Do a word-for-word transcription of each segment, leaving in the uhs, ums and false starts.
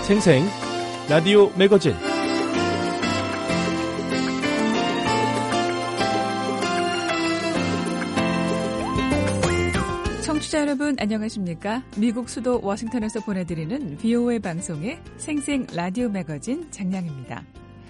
생생 라디오 매거진 청취자 여러분 안녕하십니까? 미국 수도 워싱턴에서 보내드리는 비오에이 방송의 생생 라디오 매거진 장량입니다.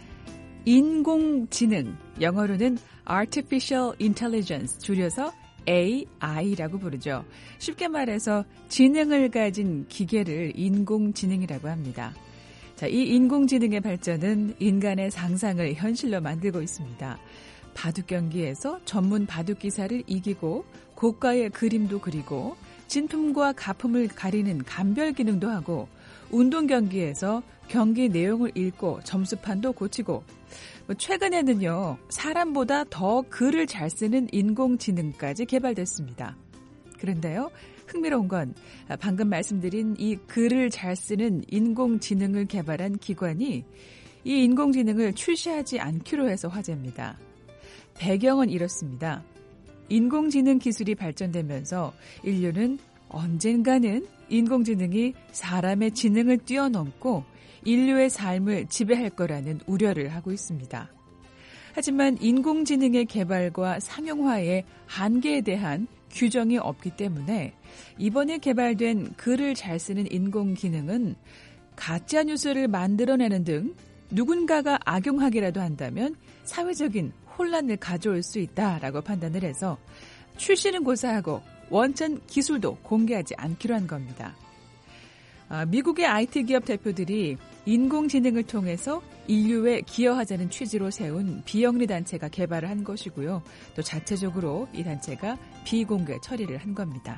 인공지능, 영어로는 Artificial Intelligence, 줄여서 에이아이라고 부르죠. 쉽게 말해서 지능을 가진 기계를 인공지능이라고 합니다. 자, 이 인공지능의 발전은 인간의 상상을 현실로 만들고 있습니다. 바둑 경기에서 전문 바둑 기사를 이기고 고가의 그림도 그리고 진품과 가품을 가리는 감별 기능도 하고 운동 경기에서 경기 내용을 읽고 점수판도 고치고 최근에는요, 사람보다 더 글을 잘 쓰는 인공지능까지 개발됐습니다. 그런데요, 흥미로운 건 방금 말씀드린 이 글을 잘 쓰는 인공지능을 개발한 기관이 이 인공지능을 출시하지 않기로 해서 화제입니다. 배경은 이렇습니다. 인공지능 기술이 발전되면서 인류는 언젠가는 인공지능이 사람의 지능을 뛰어넘고 인류의 삶을 지배할 거라는 우려를 하고 있습니다. 하지만 인공지능의 개발과 상용화의 한계에 대한 규정이 없기 때문에 이번에 개발된 글을 잘 쓰는 인공지능은 가짜뉴스를 만들어내는 등 누군가가 악용하기라도 한다면 사회적인 혼란을 가져올 수 있다라고 판단을 해서 출시는 고사하고 원천 기술도 공개하지 않기로 한 겁니다. 아, 미국의 아이티 기업 대표들이 인공지능을 통해서 인류에 기여하자는 취지로 세운 비영리 단체가 개발을 한 것이고요. 또 자체적으로 이 단체가 비공개 처리를 한 겁니다.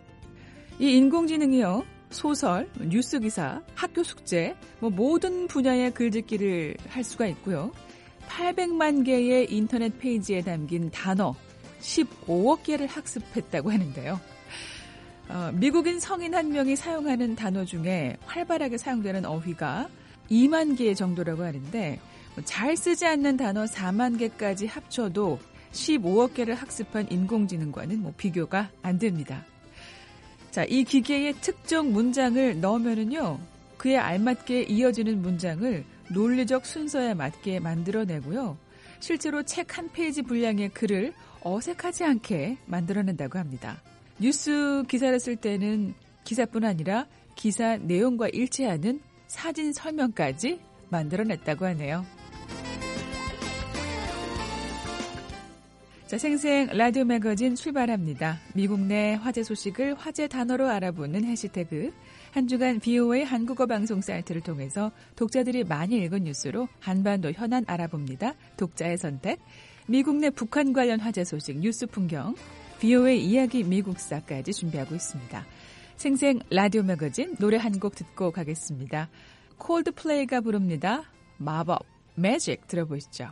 이 인공지능이요, 소설, 뉴스 기사, 학교 숙제, 뭐 모든 분야의 글짓기를 할 수가 있고요. 팔백만 개의 인터넷 페이지에 담긴 단어 십오억 개를 학습했다고 하는데요. 어, 미국인 성인 한 명이 사용하는 단어 중에 활발하게 사용되는 어휘가 이만 개 정도라고 하는데 잘 쓰지 않는 단어 사만 개까지 합쳐도 십오억 개를 학습한 인공지능과는 뭐 비교가 안 됩니다. 자, 이 기계에 특정 문장을 넣으면은요, 그에 알맞게 이어지는 문장을 논리적 순서에 맞게 만들어내고요. 실제로 책 한 페이지 분량의 글을 어색하지 않게 만들어낸다고 합니다. 뉴스 기사를 쓸 때는 기사뿐 아니라 기사 내용과 일치하는 사진 설명까지 만들어냈다고 하네요. 자, 생생 라디오 매거진 출발합니다. 미국 내 화제 소식을 화제 단어로 알아보는 해시태그. 한 주간 비오에이 한국어 방송 사이트를 통해서 독자들이 많이 읽은 뉴스로 한반도 현안 알아봅니다. 독자의 선택. 미국 내 북한 관련 화제 소식 뉴스 풍경. 비오에이 이야기 미국사까지 준비하고 있습니다. 생생 라디오 매거진 노래 한 곡 듣고 가겠습니다. 콜드플레이가 부릅니다. 마법, 매직 들어보시죠.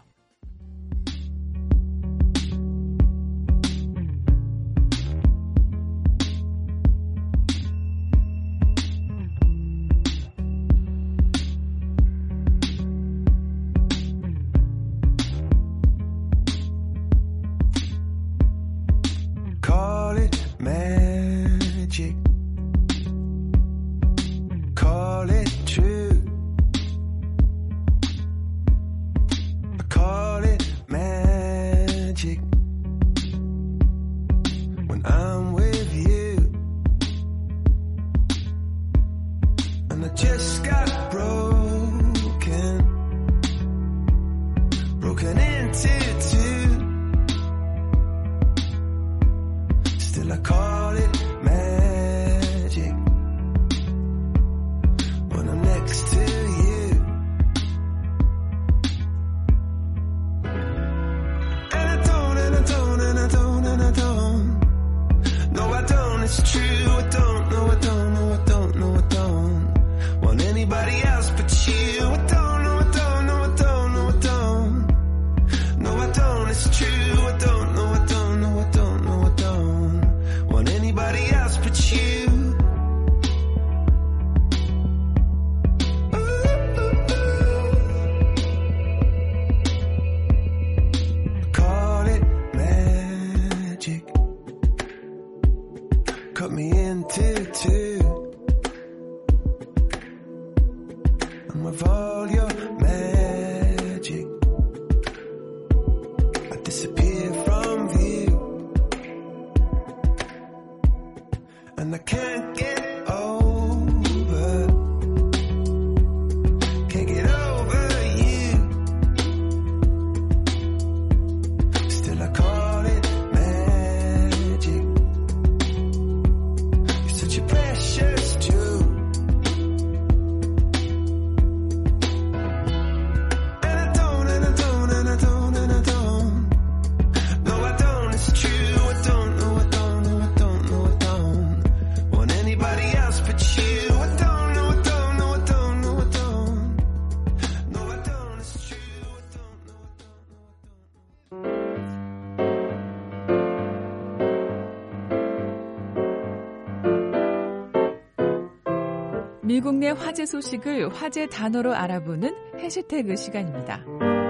미국 내 화제 소식을 화제 단어로 알아보는 해시태그 시간입니다.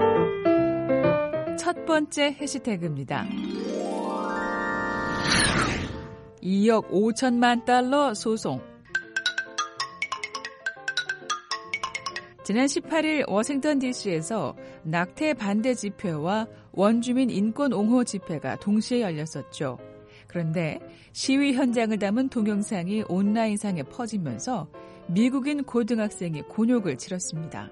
첫 번째 해시태그입니다. 이억 오천만 달러 소송. 지난 십팔일 워싱턴 디씨에서 낙태 반대 집회와 원주민 인권 옹호 집회가 동시에 열렸었죠. 그런데 시위 현장을 담은 동영상이 온라인상에 퍼지면서 미국인 고등학생이 곤욕을 치렀습니다.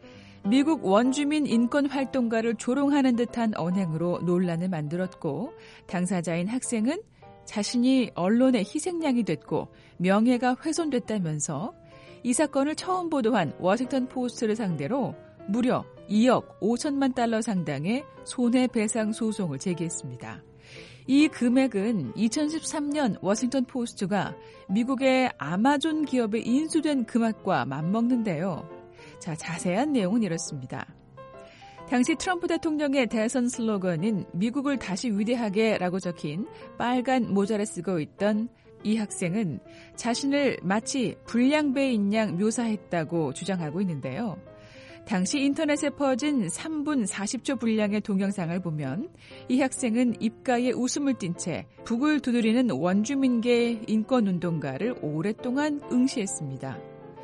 미국 원주민 인권 활동가를 조롱하는 듯한 언행으로 논란을 만들었고 당사자인 학생은 자신이 언론의 희생양이 됐고 명예가 훼손됐다면서 이 사건을 처음 보도한 워싱턴 포스트를 상대로 무려 이억 오천만 달러 상당의 손해배상 소송을 제기했습니다. 이 금액은 이천십삼년 워싱턴 포스트가 미국의 아마존 기업에 인수된 금액과 맞먹는데요. 자, 자세한 내용은 이렇습니다. 당시 트럼프 대통령의 대선 슬로건인 미국을 다시 위대하게 라고 적힌 빨간 모자를 쓰고 있던 이 학생은 자신을 마치 불량배인 양 묘사했다고 주장하고 있는데요. 당시 인터넷에 퍼진 삼 분 사십 초 분량의 동영상을 보면 이 학생은 입가에 웃음을 띤 채 북을 두드리는 원주민계 인권운동가를 오랫동안 응시했습니다.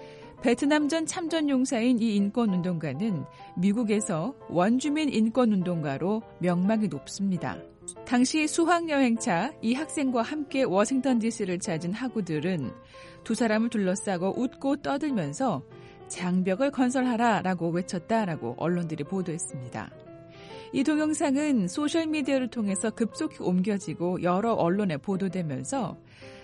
베트남전 참전용사인 이 인권운동가는 미국에서 원주민 인권운동가로 명망이 높습니다. 당시 수학여행차 이 학생과 함께 워싱턴 디씨를 찾은 학우들은 두 사람을 둘러싸고 웃고 떠들면서 장벽을 건설하라라고 외쳤다라고 언론들이 보도했습니다. 이 동영상은 소셜미디어를 통해서 급속히 옮겨지고 여러 언론에 보도되면서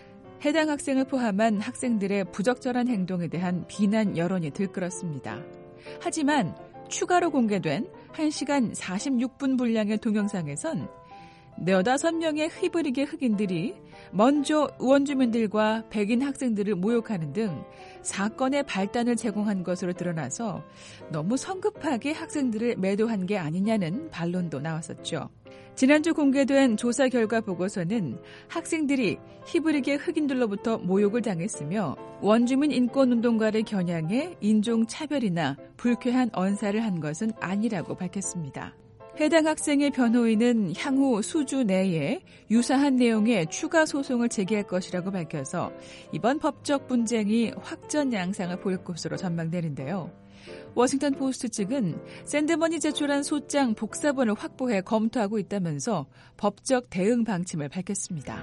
해당 학생을 포함한 학생들의 부적절한 행동에 대한 비난 여론이 들끓었습니다. 하지만 추가로 공개된 한 시간 사십육 분 분량의 동영상에선 네다섯 명의 히브리계 흑인들이 먼저 원주민들과 백인 학생들을 모욕하는 등 사건의 발단을 제공한 것으로 드러나서 너무 성급하게 학생들을 매도한 게 아니냐는 반론도 나왔었죠. 지난주 공개된 조사 결과 보고서는 학생들이 히브리계 흑인들로부터 모욕을 당했으며 원주민 인권운동가를 겨냥해 인종차별이나 불쾌한 언사를 한 것은 아니라고 밝혔습니다. 해당 학생의 변호인은 향후 수주 내에 유사한 내용의 추가 소송을 제기할 것이라고 밝혀서 이번 법적 분쟁이 확전 양상을 보일 것으로 전망되는데요. 워싱턴 포스트 측은 샌드먼이 제출한 소장 복사본을 확보해 검토하고 있다면서 법적 대응 방침을 밝혔습니다.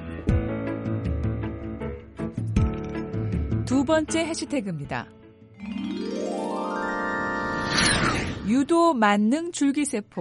두 번째 해시태그입니다. 유도 만능 줄기세포.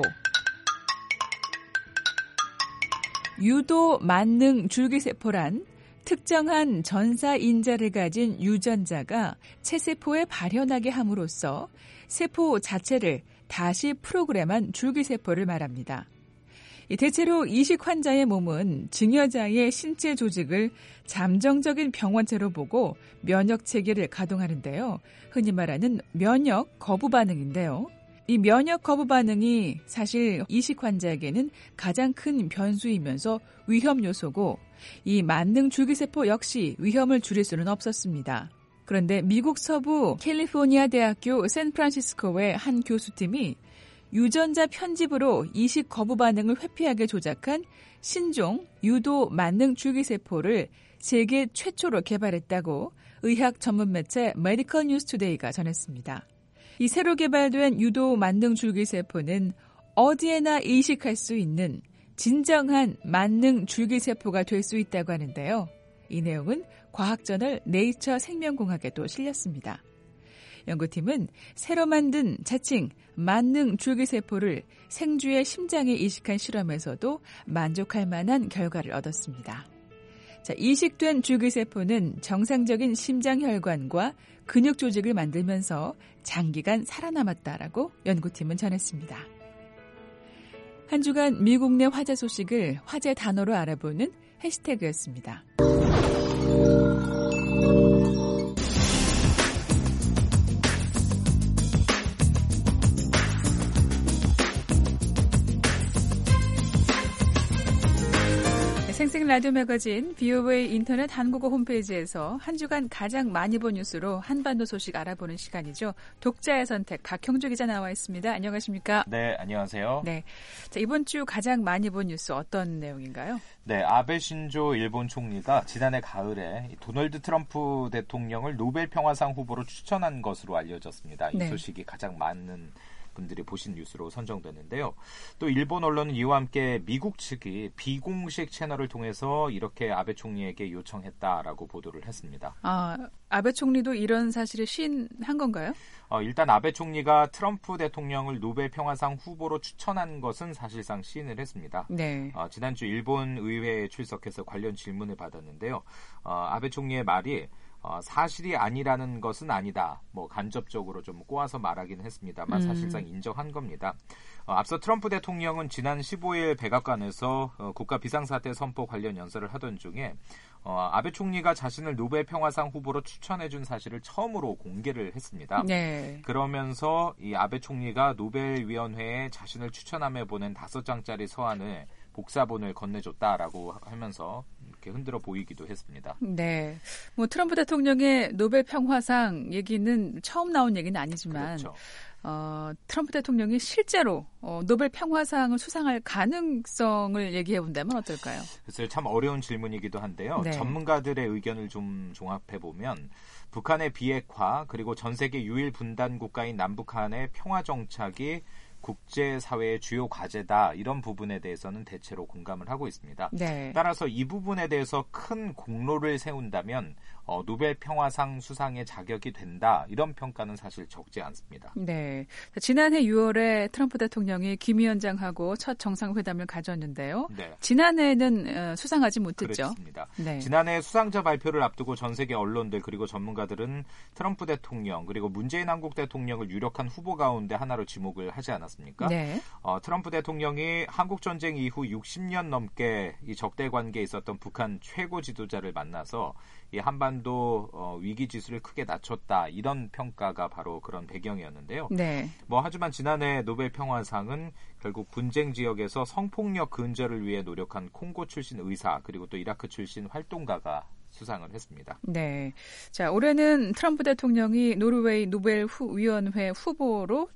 유도 만능 줄기세포란 특정한 전사인자를 가진 유전자가 체세포에 발현하게 함으로써 세포 자체를 다시 프로그램한 줄기세포를 말합니다. 대체로 이식 환자의 몸은 증여자의 신체 조직을 잠정적인 병원체로 보고 면역 체계를 가동하는데요. 흔히 말하는 면역 거부 반응인데요. 이 면역 거부 반응이 사실 이식 환자에게는 가장 큰 변수이면서 위험 요소고 이 만능 줄기세포 역시 위험을 줄일 수는 없었습니다. 그런데 미국 서부 캘리포니아 대학교 샌프란시스코의 한 교수팀이 유전자 편집으로 이식 거부 반응을 회피하게 조작한 신종 유도 만능 줄기세포를 세계 최초로 개발했다고 의학 전문 매체 메디컬 뉴스 투데이가 전했습니다. 이 새로 개발된 유도 만능 줄기세포는 어디에나 이식할 수 있는 진정한 만능 줄기세포가 될 수 있다고 하는데요. 이 내용은 과학저널 네이처 생명공학에도 실렸습니다. 연구팀은 새로 만든 자칭 만능 줄기세포를 생쥐의 심장에 이식한 실험에서도 만족할 만한 결과를 얻었습니다. 자, 이식된 줄기세포는 정상적인 심장혈관과 근육 조직을 만들면서 장기간 살아남았다라고 연구팀은 전했습니다. 한 주간 미국 내 화제 소식을 화제 단어로 알아보는 해시태그였습니다. 생생 라디오 매거진 비오에이 인터넷 한국어 홈페이지에서 한 주간 가장 많이 본 뉴스로 한반도 소식 알아보는 시간이죠. 독자의 선택 박형주 기자 나와 있습니다. 안녕하십니까? 네, 안녕하세요. 네, 자, 이번 주 가장 많이 본 뉴스 어떤 내용인가요? 네, 아베 신조 일본 총리가 지난해 가을에 도널드 트럼프 대통령을 노벨 평화상 후보로 추천한 것으로 알려졌습니다. 이 네. 소식이 가장 많은 분들이 보신 뉴스로 선정됐는데요. 또 일본 언론은 이와 함께 미국 측이 비공식 채널을 통해서 이렇게 아베 총리에게 요청했다라고 보도를 했습니다. 아, 아베 총리도 이런 사실을 시인한 건가요? 어, 일단 아베 총리가 트럼프 대통령을 노벨 평화상 후보로 추천한 것은 사실상 시인을 했습니다. 네. 어, 지난주 일본 의회에 출석해서 관련 질문을 받았는데요. 어, 아베 총리의 말이 어, 사실이 아니라는 것은 아니다. 뭐 간접적으로 좀 꼬아서 말하긴 했습니다만 음. 사실상 인정한 겁니다. 어, 앞서 트럼프 대통령은 지난 십오일 백악관에서 어, 국가 비상사태 선포 관련 연설을 하던 중에 어, 아베 총리가 자신을 노벨 평화상 후보로 추천해준 사실을 처음으로 공개를 했습니다. 네. 그러면서 이 아베 총리가 노벨위원회에 자신을 추천함에 보낸 다섯 장짜리 서한을 복사본을 건네줬다라고 하면서 이렇게 흔들어 보이기도 했습니다. 네, 뭐 트럼프 대통령의 노벨 평화상 얘기는 처음 나온 얘기는 아니지만 그렇죠. 어, 트럼프 대통령이 실제로 어, 노벨 평화상을 수상할 가능성을 얘기해 본다면 어떨까요? 그래서 참 어려운 질문이기도 한데요. 네. 전문가들의 의견을 좀 종합해 보면 북한의 비핵화 그리고 전 세계 유일 분단 국가인 남북한의 평화 정착이 국제사회의 주요 과제다. 이런 부분에 대해서는 대체로 공감을 하고 있습니다. 네. 따라서 이 부분에 대해서 큰 공로를 세운다면 어, 노벨 평화상 수상의 자격이 된다. 이런 평가는 사실 적지 않습니다. 네. 지난해 유월에 트럼프 대통령이 김 위원장하고 첫 정상회담을 가졌는데요. 네. 지난해에는 수상하지 못했죠. 그렇습니다. 네. 지난해 수상자 발표를 앞두고 전 세계 언론들 그리고 전문가들은 트럼프 대통령 그리고 문재인 한국 대통령을 유력한 후보 가운데 하나로 지목을 하지 않았습니까? 네. 어, 트럼프 대통령이 한국 전쟁 이후 육십 년 넘게 이 적대 관계에 있었던 북한 최고 지도자를 만나서 이 한반도 어, 위기 지수를 크게 낮췄다 이런 평가가 바로 그런 배경이었는데요. 네. 뭐 하지만 지난해 노벨 평화상은 결국 분쟁 지역에서 성폭력 근절을 위해 노력한 콩고 출신 의사 그리고 또 이라크 출신 활동가가 수상을 했습니다. 네. 자, 올해는 트럼프 대통령이 노르웨이 노벨 후, 위원회 후보로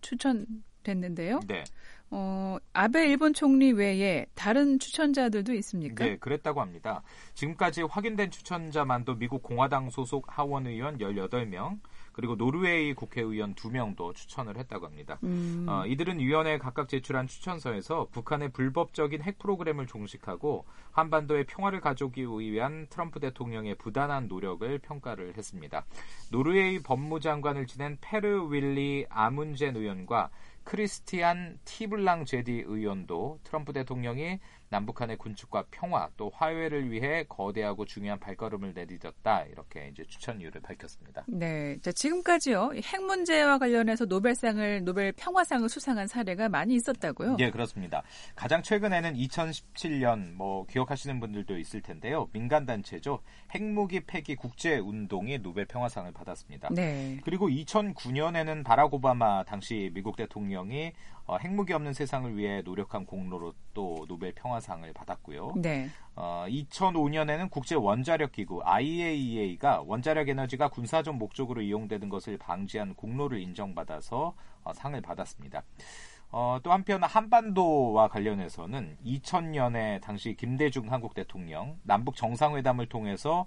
추천됐는데요. 네. 어, 아베 일본 총리 외에 다른 추천자들도 있습니까? 네, 그랬다고 합니다. 지금까지 확인된 추천자만도 미국 공화당 소속 하원 의원 열여덟 명, 그리고 노르웨이 국회의원 두 명도 추천을 했다고 합니다. 음. 어, 이들은 위원회에 각각 제출한 추천서에서 북한의 불법적인 핵 프로그램을 종식하고 한반도의 평화를 가져오기 위한 트럼프 대통령의 부단한 노력을 평가를 했습니다. 노르웨이 법무장관을 지낸 페르 윌리 아문젠 의원과 크리스티안 티블랑 제디 의원도 트럼프 대통령이 남북한의 군축과 평화 또 화해를 위해 거대하고 중요한 발걸음을 내딛었다 이렇게 이제 추천 이유를 밝혔습니다. 네, 자, 지금까지요 핵 문제와 관련해서 노벨상을 노벨 평화상을 수상한 사례가 많이 있었다고요? 네, 그렇습니다. 가장 최근에는 이천십칠 년 뭐 기억하시는 분들도 있을 텐데요. 민간 단체죠. 핵무기 폐기 국제 운동이 노벨 평화상을 받았습니다. 네. 그리고 이천구 년에는 바락 오바마 당시 미국 대통령이 어, 핵무기 없는 세상을 위해 노력한 공로로 또 노벨 평화상을 받았고요. 네. 어, 이천오 년에는 국제 원자력 기구 아이에이이에이가 원자력 에너지가 군사적 목적으로 이용되는 것을 방지한 공로를 인정받아서 어, 상을 받았습니다. 어, 또 한편 한반도와 관련해서는 이천 년에 당시 김대중 한국 대통령 남북 정상회담을 통해서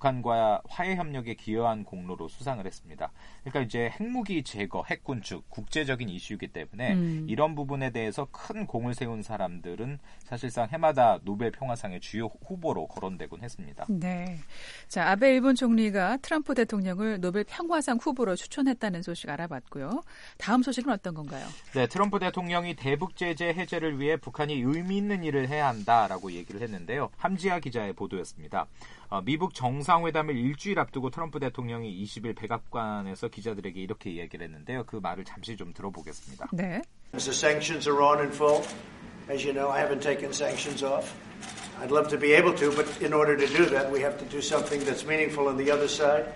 북한과 화해 협력에 기여한 공로로 수상을 했습니다. 그러니까 이제 핵무기 제거, 핵군축 국제적인 이슈이기 때문에 음. 이런 부분에 대해서 큰 공을 세운 사람들은 사실상 해마다 노벨 평화상의 주요 후보로 거론되곤 했습니다. 네. 자, 아베 일본 총리가 트럼프 대통령을 노벨 평화상 후보로 추천했다는 소식 알아봤고요. 다음 소식은 어떤 건가요? 네, 트럼프 대통령이 대북 제재 해제를 위해 북한이 의미 있는 일을 해야 한다라고 얘기를 했는데요. 함지아 기자의 보도였습니다. 어, 미국 정상회담을 일주일 앞두고 트럼프 대통령이 이십 일 백악관에서 기자들에게 이렇게 얘기를 했는데요. 그 말을 잠시 좀 들어보겠습니다. 네. The sanctions are on in full. As you know, I haven't taken sanctions off. I'd love to be able to, but in order to do that, we have to do something that's meaningful on the other side.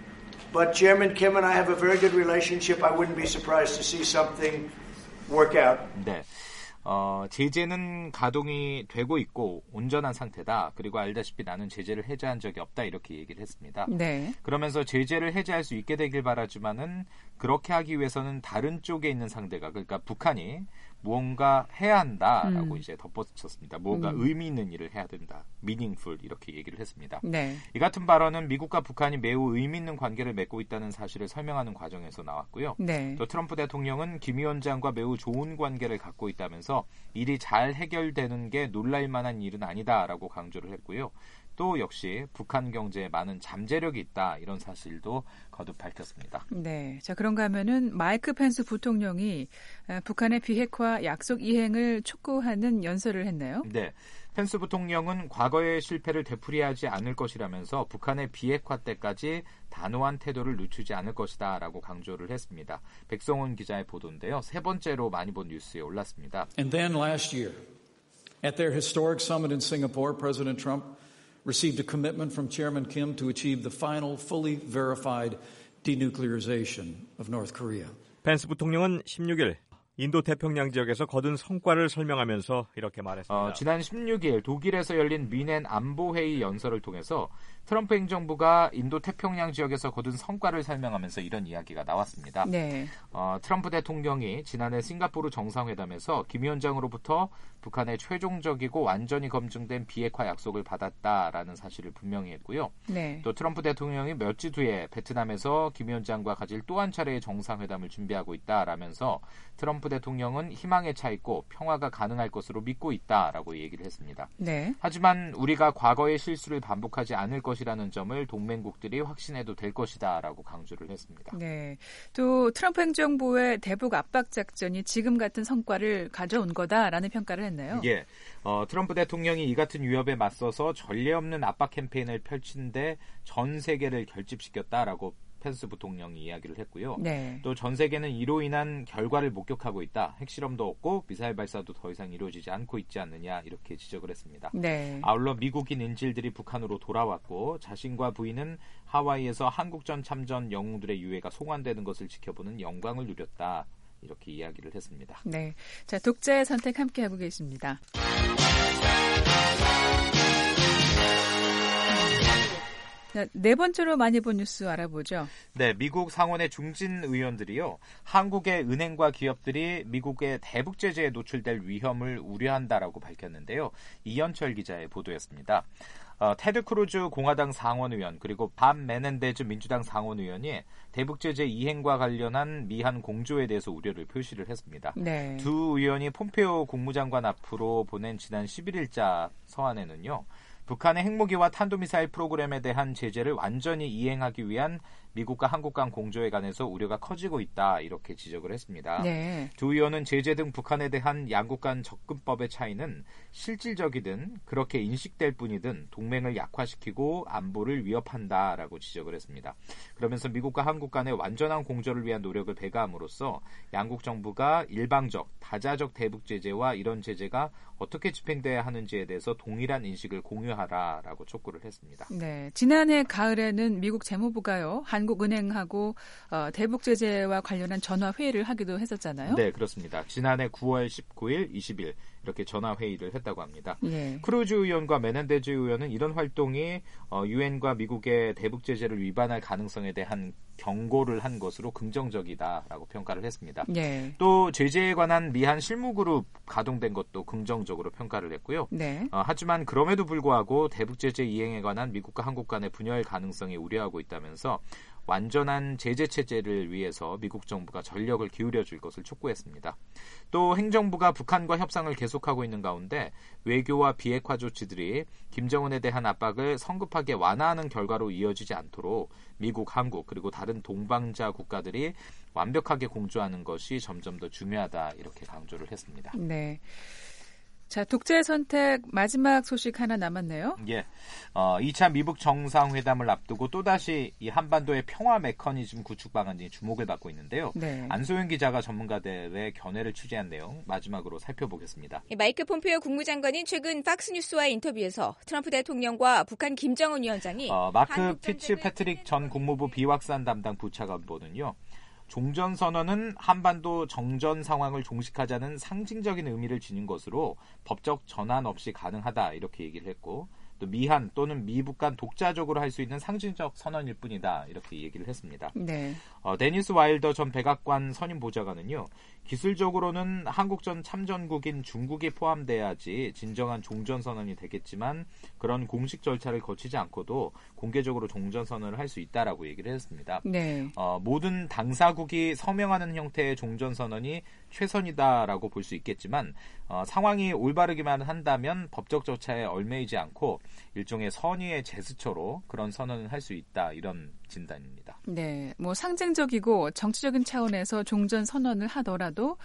But Chairman Kim and I have a very good relationship. I wouldn't be surprised to see something work out. 네. 어, 제재는 가동이 되고 있고 온전한 상태다. 그리고 알다시피 나는 제재를 해제한 적이 없다. 이렇게 얘기를 했습니다. 네. 그러면서 제재를 해제할 수 있게 되길 바라지만은 그렇게 하기 위해서는 다른 쪽에 있는 상대가 그러니까 북한이 무언가 해야 한다라고 음. 이제 덧붙였습니다. 무언가 음. 의미 있는 일을 해야 된다. meaningful 이렇게 얘기를 했습니다. 네. 이 같은 발언은 미국과 북한이 매우 의미 있는 관계를 맺고 있다는 사실을 설명하는 과정에서 나왔고요. 네. 또 트럼프 대통령은 김 위원장과 매우 좋은 관계를 갖고 있다면서 일이 잘 해결되는 게 놀랄 만한 일은 아니다라고 강조를 했고요. 또 역시 북한 경제에 많은 잠재력이 있다 이런 사실도 거듭 밝혔습니다. 네, 자 그런가 하면은 마이크 펜스 부통령이 북한의 비핵화 약속 이행을 촉구하는 연설을 했네요. 네, 펜스 부통령은 과거의 실패를 되풀이하지 않을 것이라면서 북한의 비핵화 때까지 단호한 태도를 늦추지 않을 것이다라고 강조를 했습니다. 백성원 기자의 보도인데요, 세 번째로 많이 본 뉴스에 올랐습니다. And then last year, at their historic summit in Singapore, President Trump received a commitment from Chairman Kim to achieve the final, fully verified denuclearization of North Korea. 펜스 부통령은 십육 일 인도 태평양 지역에서 거둔 성과를 설명하면서 이렇게 말했습니다. 어, 지난 십육 일 독일에서 열린 미넨 안보회의 연설을 통해서 트럼프 행정부가 인도 태평양 지역에서 거둔 성과를 설명하면서 이런 이야기가 나왔습니다. 네. 어, 트럼프 대통령이 지난해 싱가포르 정상회담에서 김 위원장으로부터 북한의 최종적이고 완전히 검증된 비핵화 약속을 받았다라는 사실을 분명히 했고요. 네. 또 트럼프 대통령이 몇 주 뒤에 베트남에서 김 위원장과 가질 또 한 차례의 정상회담을 준비하고 있다라면서 트럼프 대통령은 희망에 차 있고 평화가 가능할 것으로 믿고 있다라고 얘기를 했습니다. 네. 하지만 우리가 과거의 실수를 반복하지 않을 것이라는 점을 동맹국들이 확신해도 될 것이다라고 강조를 했습니다. 네. 또 트럼프 행정부의 대북 압박 작전이 지금 같은 성과를 가져온 거다라는 평가를 했네요. 예. 어, 트럼프 대통령이 이 같은 위협에 맞서서 전례 없는 압박 캠페인을 펼친데 전 세계를 결집시켰다라고 펜스 부통령이 이야기를 했고요. 네. 또 전 세계는 이로 인한 결과를 목격하고 있다. 핵실험도 없고 미사일 발사도 더 이상 이루어지지 않고 있지 않느냐 이렇게 지적을 했습니다. 네. 아울러 미국인 인질들이 북한으로 돌아왔고 자신과 부인은 하와이에서 한국전 참전 영웅들의 유해가 송환되는 것을 지켜보는 영광을 누렸다. 이렇게 이야기를 했습니다. 네. 자, 독자의 선택 함께하고 계십니다. 자, 네 번째로 많이 본 뉴스 알아보죠. 네, 미국 상원의 중진 의원들이요, 한국의 은행과 기업들이 미국의 대북 제재에 노출될 위험을 우려한다라고 밝혔는데요. 이현철 기자의 보도였습니다. 어, 테드 크루즈 공화당 상원의원 그리고 밥 메넨데즈 민주당 상원의원이 대북 제재 이행과 관련한 미한 공조에 대해서 우려를 표시를 했습니다. 네. 두 의원이 폼페오 국무장관 앞으로 보낸 지난 십일 일자 서한에는요, 북한의 핵무기와 탄도미사일 프로그램에 대한 제재를 완전히 이행하기 위한 미국과 한국 간 공조에 관해서 우려가 커지고 있다 이렇게 지적을 했습니다. 네. 두 의원은 제재 등 북한에 대한 양국 간 접근법의 차이는 실질적이든 그렇게 인식될 뿐이든 동맹을 약화시키고 안보를 위협한다라고 지적을 했습니다. 그러면서 미국과 한국 간의 완전한 공조를 위한 노력을 배가함으로써 양국 정부가 일방적, 다자적 대북 제재와 이런 제재가 어떻게 집행돼야 하는지에 대해서 동일한 인식을 공유하라라고 촉구를 했습니다. 네, 지난해 가을에는 미국 재무부가요, 한국은행하고 어, 대북 제재와 관련한 전화 회의를 하기도 했었잖아요. 네, 그렇습니다. 지난해 구월 십구일, 이십일 이렇게 전화 회의를 했다고 합니다. 예. 크루즈 의원과 메넨데즈 의원은 이런 활동이 유엔과 미국의 대북 제재를 위반할 가능성에 대한 경고를 한 것으로 긍정적이다라고 평가를 했습니다. 예. 또 제재에 관한 미한 실무그룹 가동된 것도 긍정적으로 평가를 했고요. 네. 어, 하지만 그럼에도 불구하고 대북 제재 이행에 관한 미국과 한국 간의 분열 가능성이 우려하고 있다면서 완전한 제재 체제를 위해서 미국 정부가 전력을 기울여 줄 것을 촉구했습니다. 또 행정부가 북한과 협상을 계속하고 있는 가운데 외교와 비핵화 조치들이 김정은에 대한 압박을 성급하게 완화하는 결과로 이어지지 않도록 미국, 한국 그리고 다른 동방자 국가들이 완벽하게 공조하는 것이 점점 더 중요하다 이렇게 강조를 했습니다. 네. 자, 독자의 선택 마지막 소식 하나 남았네요. 예, 어, 이 차 미북 정상회담을 앞두고 또다시 이 한반도의 평화 메커니즘 구축 방안이 주목을 받고 있는데요. 네. 안소영 기자가 전문가들의 견해를 취재한 내용 마지막으로 살펴보겠습니다. 마이크 폼페오 국무장관인 최근 팍스뉴스와의 인터뷰에서 트럼프 대통령과 북한 김정은 위원장이 어, 마크 피츠 패트릭 전 국무부 비확산 담당 부차관보는요. 종전선언은 한반도 정전 상황을 종식하자는 상징적인 의미를 지닌 것으로 법적 전환 없이 가능하다 이렇게 얘기를 했고 또 미한 또는 미북 간 독자적으로 할 수 있는 상징적 선언일 뿐이다 이렇게 얘기를 했습니다. 네. 어, 데니스 와일더 전 백악관 선임 보좌관은요. 기술적으로는 한국 전 참전국인 중국이 포함돼야지 진정한 종전선언이 되겠지만 그런 공식 절차를 거치지 않고도 공개적으로 종전선언을 할 수 있다라고 얘기를 했습니다. 네. 어, 모든 당사국이 서명하는 형태의 종전선언이 최선이다라고 볼 수 있겠지만 어, 상황이 올바르기만 한다면 법적 절차에 얽매이지 않고 일종의 선의의 제스처로 그런 선언을 할 수 있다 이런 진단입니다. 네, 뭐 상징적이고 정치적인 차원에서 종전 선언을 하더라도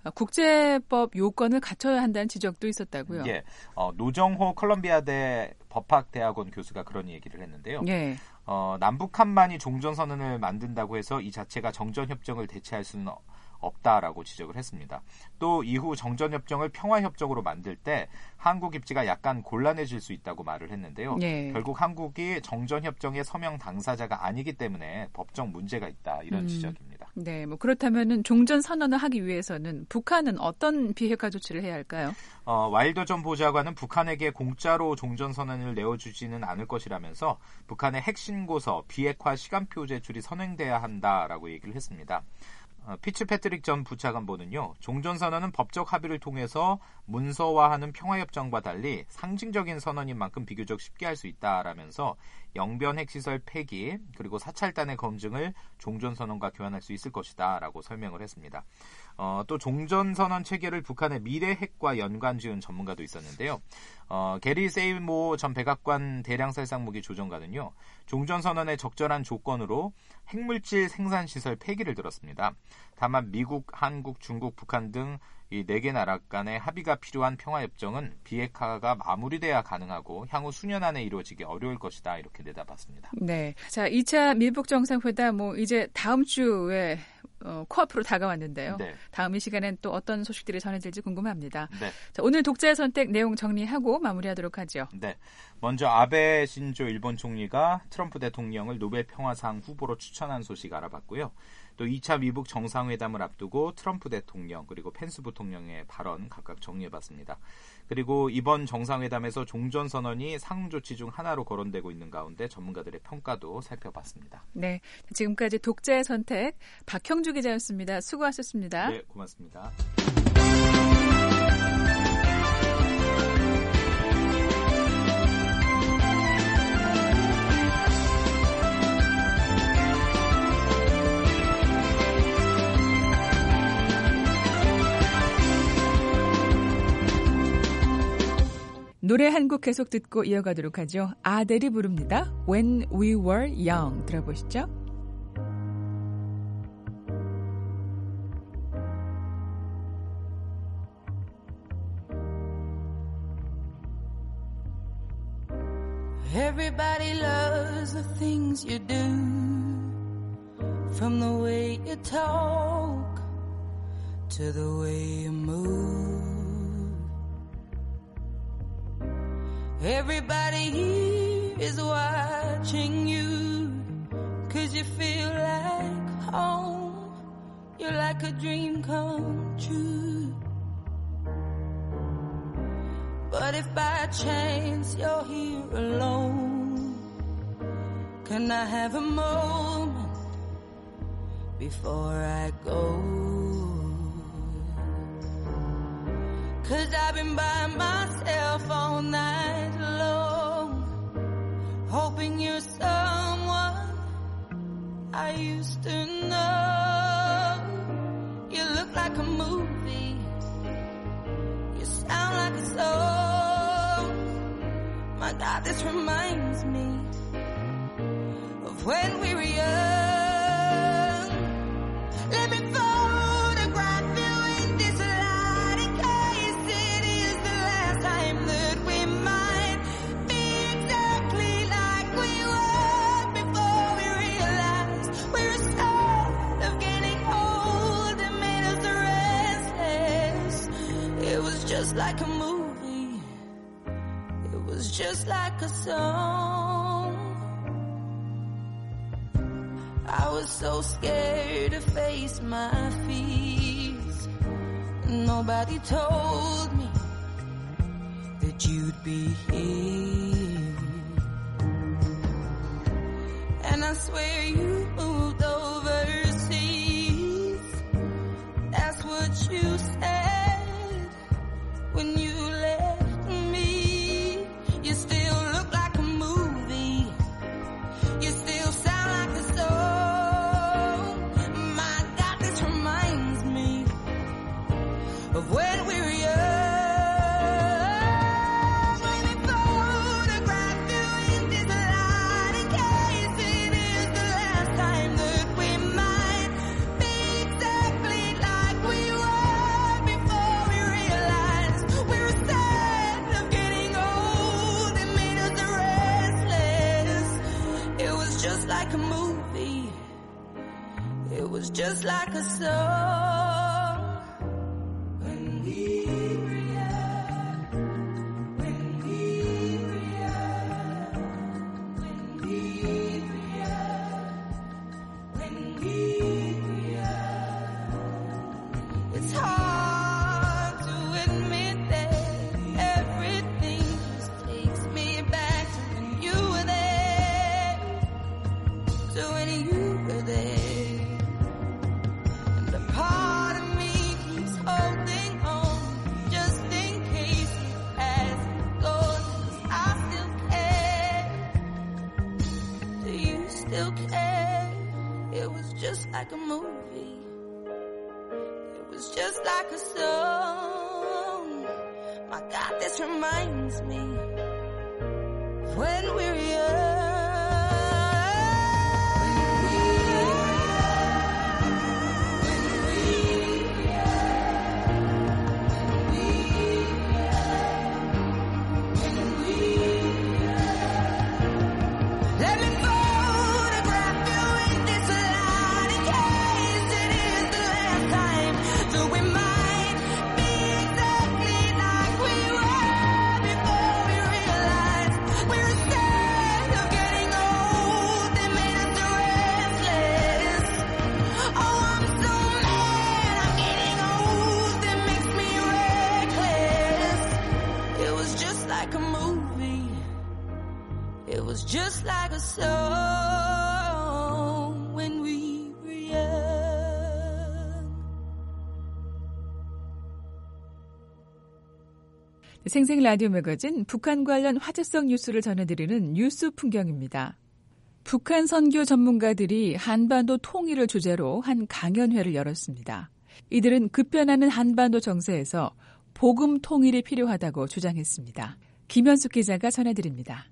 국제법 요건을 갖춰야 한다는 지적도 있었다고요. 예, 어, 노정호 컬럼비아대 법학대학원 교수가 그런 얘기를 했는데요. 예. 어, 남북한만이 종전선언을 만든다고 해서 이 자체가 정전협정을 대체할 수는 없다라고 지적을 했습니다. 또 이후 정전협정을 평화협정으로 만들 때 한국 입지가 약간 곤란해질 수 있다고 말을 했는데요. 네. 결국 한국이 정전협정의 서명 당사자가 아니기 때문에 법적 문제가 있다 이런 음. 지적입니다. 네, 뭐 그렇다면은 종전 선언을 하기 위해서는 북한은 어떤 비핵화 조치를 해야 할까요? 어, 와일더 전 보좌관은 북한에게 공짜로 종전선언을 내어주지는 않을 것이라면서 북한의 핵신고서, 비핵화 시간표 제출이 선행돼야 한다라고 얘기를 했습니다. 어, 피츠패트릭 전 부차관보는요. 종전선언은 법적 합의를 통해서 문서화하는 평화협정과 달리 상징적인 선언인 만큼 비교적 쉽게 할 수 있다라면서 영변 핵시설 폐기 그리고 사찰단의 검증을 종전선언과 교환할 수 있을 것이다 라고 설명을 했습니다. 어, 또 종전선언 체계를 북한의 미래 핵과 연관 지은 전문가도 있었는데요. 어, 게리 세이모 전 백악관 대량살상무기 조정관은요. 종전선언의 적절한 조건으로 핵물질 생산시설 폐기를 들었습니다. 다만 미국, 한국, 중국, 북한 등 이 네 개 나라 간의 합의가 필요한 평화협정은 비핵화가 마무리돼야 가능하고 향후 수년 안에 이루어지기 어려울 것이다 이렇게 내다봤습니다. 네, 자 이 차 미북 정상회담 뭐 이제 다음 주에 어, 코앞으로 다가왔는데요. 네. 다음 이 시간엔 또 어떤 소식들이 전해질지 궁금합니다. 네. 자, 오늘 독자의 선택 내용 정리하고 마무리하도록 하죠. 네. 먼저 아베 신조 일본 총리가 트럼프 대통령을 노벨 평화상 후보로 추천한 소식 알아봤고요. 또 이 차 미북 정상회담을 앞두고 트럼프 대통령 그리고 펜스 부통령의 발언 각각 정리해봤습니다. 그리고 이번 정상회담에서 종전선언이 상조치 중 하나로 거론되고 있는 가운데 전문가들의 평가도 살펴봤습니다. 네, 지금까지 독자의 선택 박형주 기자였습니다. 수고하셨습니다. 네, 고맙습니다. 노래 한 곡 계속 듣고 이어가도록 하죠. 아델이 부릅니다. When We Were Young 들어보시죠. Everybody loves the things you do, from the way you talk to the way you move. Everybody here is watching you, 'cause you feel like home. You're like a dream come true. But if by chance you're here alone, can I have a moment before I go? 'Cause I've been by myself all night long, hoping you're someone I used to know. You look like a movie, you sound like a song. My God, this reminds me of when we were young. Let me photograph you in this light, in case it is the last time that we might be exactly like we were before we realized we're scared of getting old. It made us restless. It was just like a movie, it was just like a song. I was so scared to face my fears. Nobody told me that you'd be here. And I swear you moved overseas. That's what you said when you left me. You still look like a movie. You still sound like a song. My God, this reminds me of when we were young. Let me photograph you in this light in case it is the last time that we might be exactly like we were before we realized we were sad of getting old. It made us restless. It was just like a movie. It was just like a song. When we were young, when we were young, when we were young, when we were young. It's hard to admit that everything just takes me back to when you were there, to when you were there. And a part of me keeps holding on just in case it hasn't gone. 'Cause I still care. Do you still care? It was just like a movie. It was just like a song. My God, this reminds me of when we were young. Let me photograph you in this light in case it is the last time. So we might be exactly like we were before we realized we were scared of getting old. It made us restless. Oh, I'm so mad I'm getting old. It makes me reckless. It was just like a movie. It was just like a song when we were young. 생생 라디오 매거진 북한 관련 화제성 뉴스를 전해드리는 뉴스 풍경입니다. 북한 선교 전문가들이 한반도 통일을 주제로 한 강연회를 열었습니다. 이들은 급변하는 한반도 정세에서 복음 통일이 필요하다고 주장했습니다. 김현숙 기자가 전해드립니다.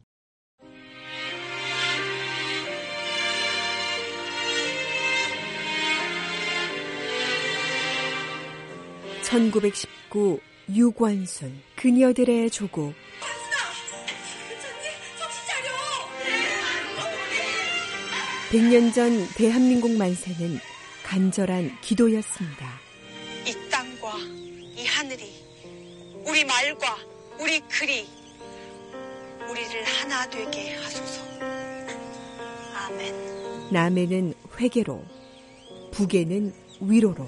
천구백십구 유관순 그녀들의 조국. 백 년 전 대한민국 만세는 간절한 기도였습니다. 이 땅과 이 하늘이 우리 말과 우리 글이 우리를 하나 되게 하소서. 아멘. 남해는 회개로, 북에는 위로로.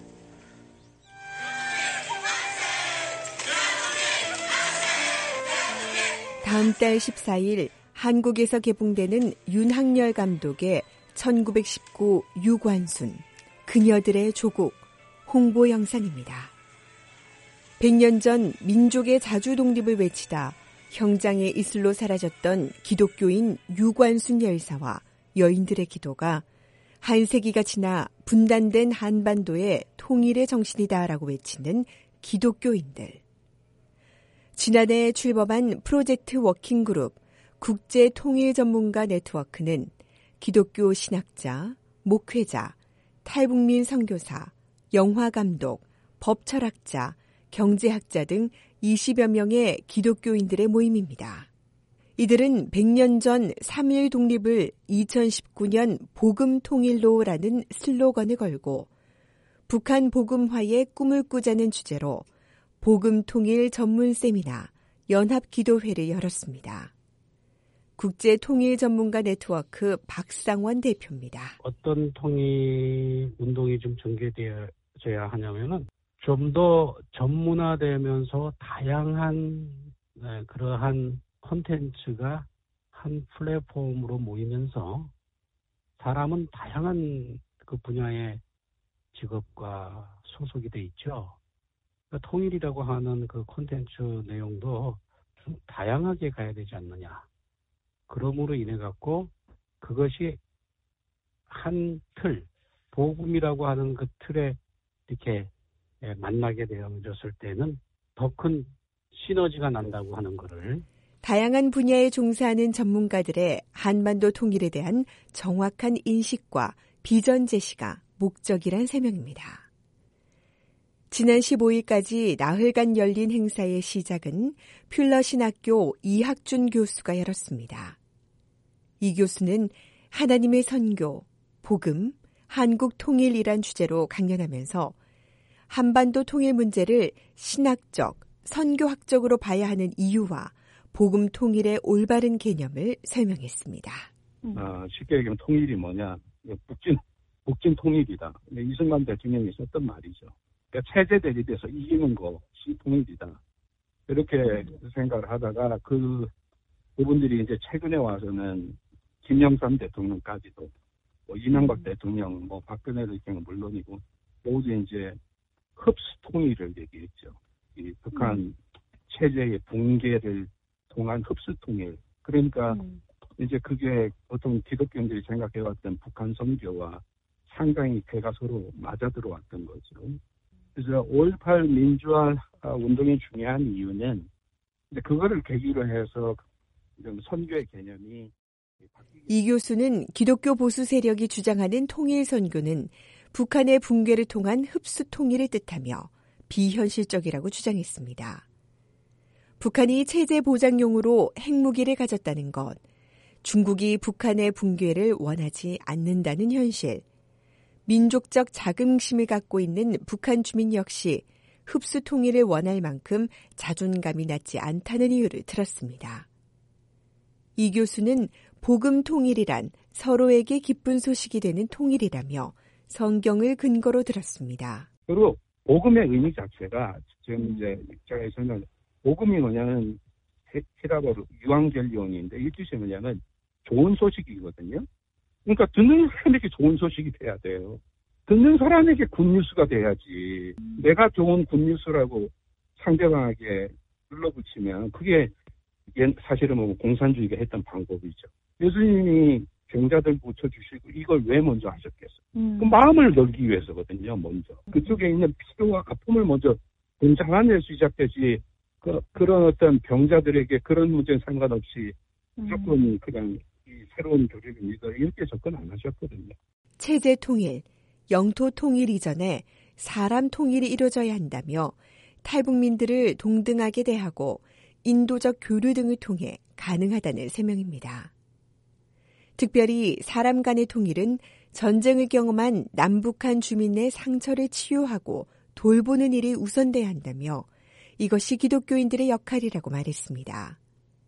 다음 달 십사일 한국에서 개봉되는 윤학열 감독의 천구백십구 유관순 그녀들의 조국 홍보 영상입니다. 백 년 전 민족의 자주 독립을 외치다 형장의 이슬로 사라졌던 기독교인 유관순 열사와 여인들의 기도가 한 세기가 지나 분단된 한반도의 통일의 정신이다라고 외치는 기독교인들. 지난해 출범한 프로젝트 워킹그룹 국제통일전문가 네트워크는 기독교 신학자, 목회자, 탈북민 선교사, 영화감독, 법철학자, 경제학자 등 이십여 명의 기독교인들의 모임입니다. 이들은 백 년 전 삼일 독립을 이천십구 년 복음통일로라는 슬로건을 걸고 북한 복음화의 꿈을 꾸자는 주제로 복음통일 전문 세미나 연합기도회를 열었습니다. 국제통일 전문가 네트워크 박상원 대표입니다. 어떤 통일 운동이 좀 전개되어야 하냐면은 좀 더 전문화되면서 다양한 네, 그러한 콘텐츠가 한 플랫폼으로 모이면서 사람은 다양한 그 분야의 직업과 소속이 돼 있죠. 그러니까 통일이라고 하는 그 콘텐츠 내용도 좀 다양하게 가야 되지 않느냐. 그러므로 인해 갖고 그것이 한 틀, 복음이라고 하는 그 틀에 이렇게 만나게 되어졌을 때는 더 큰 시너지가 난다고 하는 것을 다양한 분야에 종사하는 전문가들의 한반도 통일에 대한 정확한 인식과 비전 제시가 목적이란 세명입니다. 지난 십오일까지 나흘간 열린 행사의 시작은 퓰러 신학교 이학준 교수가 열었습니다. 이 교수는 하나님의 선교, 복음, 한국 통일이란 주제로 강연하면서 한반도 통일 문제를 신학적, 선교학적으로 봐야 하는 이유와 복음 통일의 올바른 개념을 설명했습니다. 어, 쉽게 얘기하면 통일이 뭐냐? 북진, 북진 통일이다. 이승만 대통령이 썼던 말이죠. 그러니까 체제 대립에서 이기는 것이 통일이다. 이렇게 생각을 하다가 그 부분들이 이제 최근에 와서는 김영삼 대통령까지도 뭐 이명박 대통령, 뭐 박근혜 대통령 물론이고 모두 이제 흡수 통일을 얘기했죠. 이 북한 음. 체제의 붕괴를 통한 흡수 통일. 그러니까 음. 이제 그게 보통 기독교인들이 생각해왔던 북한 선교와 상당히 괴가 서로 맞아 들어왔던 거죠. 그래서 오일팔 민주화 운동이 중요한 이유는 이제 그거를 계기로 해서 선교의 개념이 이 교수는 기독교 보수 세력이 주장하는 통일 선교는 북한의 붕괴를 통한 흡수 통일을 뜻하며 비현실적이라고 주장했습니다. 북한이 체제 보장용으로 핵무기를 가졌다는 것, 중국이 북한의 붕괴를 원하지 않는다는 현실, 민족적 자긍심을 갖고 있는 북한 주민 역시 흡수 통일을 원할 만큼 자존감이 낮지 않다는 이유를 들었습니다. 이 교수는 복음 통일이란 서로에게 기쁜 소식이 되는 통일이라며 성경을 근거로 들었습니다. 그리고 복음의 의미 자체가 지금 이제 입장에서는 복음이 뭐냐면 히라버로 유앙겔리온인데 이 뜻이 뭐냐면 좋은 소식이거든요. 그러니까 듣는 사람에게 좋은 소식이 돼야 돼요. 듣는 사람에게 굿뉴스가 돼야지. 음. 내가 좋은 굿뉴스라고 상대방에게 눌러붙이면 그게 사실은 뭐 공산주의가 했던 방법이죠. 예수님이 병자들 고쳐주시고 이걸 왜 먼저 하셨겠어? 음. 그 마음을 열기 위해서거든요. 먼저. 그쪽에 있는 필요와 아픔을 먼저 공장하면서 시작되지 그, 그런 어떤 병자들에게 그런 문제는 상관없이 무조건 음. 그냥 이 새로운 교리를 믿어 이렇게 접근 안 하셨거든요. 체제 통일, 영토 통일 이전에 사람 통일이 이루어져야 한다며 탈북민들을 동등하게 대하고 인도적 교류 등을 통해 가능하다는 세명입니다. 특별히 사람 간의 통일은 전쟁을 경험한 남북한 주민의 상처를 치유하고 돌보는 일이 우선돼야 한다며 이것이 기독교인들의 역할이라고 말했습니다.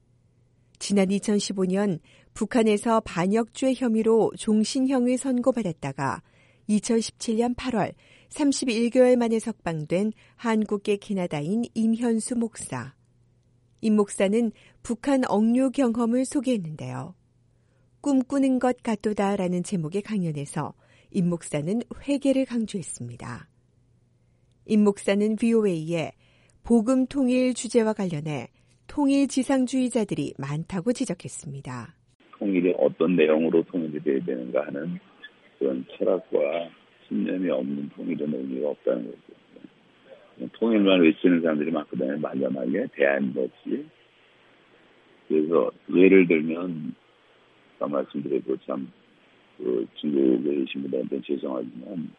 지난 이천십오년 북한에서 반역죄 혐의로 종신형을 선고받았다가 이천십칠년 팔월 삼십일개월 만에 석방된 한국계 캐나다인 임현수 목사. 임 목사는 북한 억류 경험을 소개했는데요. 꿈꾸는 것 같도다라는 제목의 강연에서 임 목사는 회개를 강조했습니다. 임 목사는 브이오에이에 복음 통일 주제와 관련해 통일 지상주의자들이 많다고 지적했습니다. 통일이 어떤 내용으로 통일이 돼야 되는가 하는 그런 철학과 신념이 없는 통일은 의미가 없다는 거죠. 통일만 외치는 사람들이 많거든요. 말려말려 대안도 없이. 그래서 예를 들면 아까 말씀드렸고 참 그 중국에 계신 분들한테 죄송하지만